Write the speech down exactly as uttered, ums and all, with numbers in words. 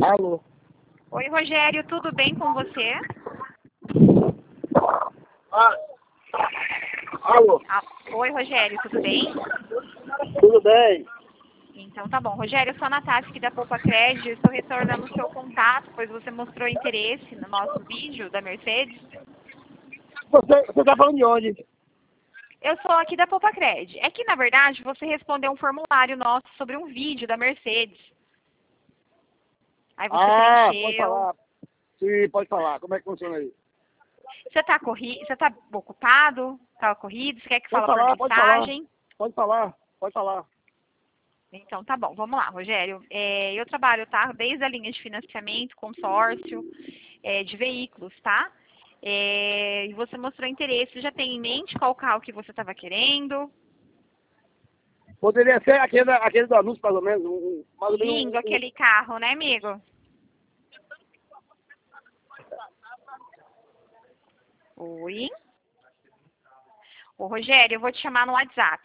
Alô? Oi, Rogério, tudo bem com você? Ah, alô? Ah, oi, Rogério, tudo bem? Tudo bem? Então tá bom. Rogério, eu sou a Natália aqui da Poupa Crédito, estou retornando o seu contato, pois você mostrou interesse no nosso vídeo da Mercedes. Você, você tá falando de onde? Eu sou aqui da Poupa Crédito. É que, na verdade, você respondeu um formulário nosso sobre um vídeo da Mercedes. Aí você Ah, pode preencheu. falar. Sim, pode falar. Como é que funciona aí? Você está corri... você tá ocupado? Está corrido? Você quer que Pode fale por falar, pode falar. mensagem? Pode falar, pode falar. Então tá bom, vamos lá, Rogério. É, eu trabalho, tá? Desde a linha de financiamento, consórcio, é, de veículos, tá? É, e você mostrou interesse, você já tem em mente qual carro que você estava querendo? Poderia ser aquele, aquele do anúncio, mais ou menos. Um, um- mais ou menos Lindo um, um- aquele carro, né, amigo? Oi? Ô, Rogério, eu vou te chamar no WhatsApp.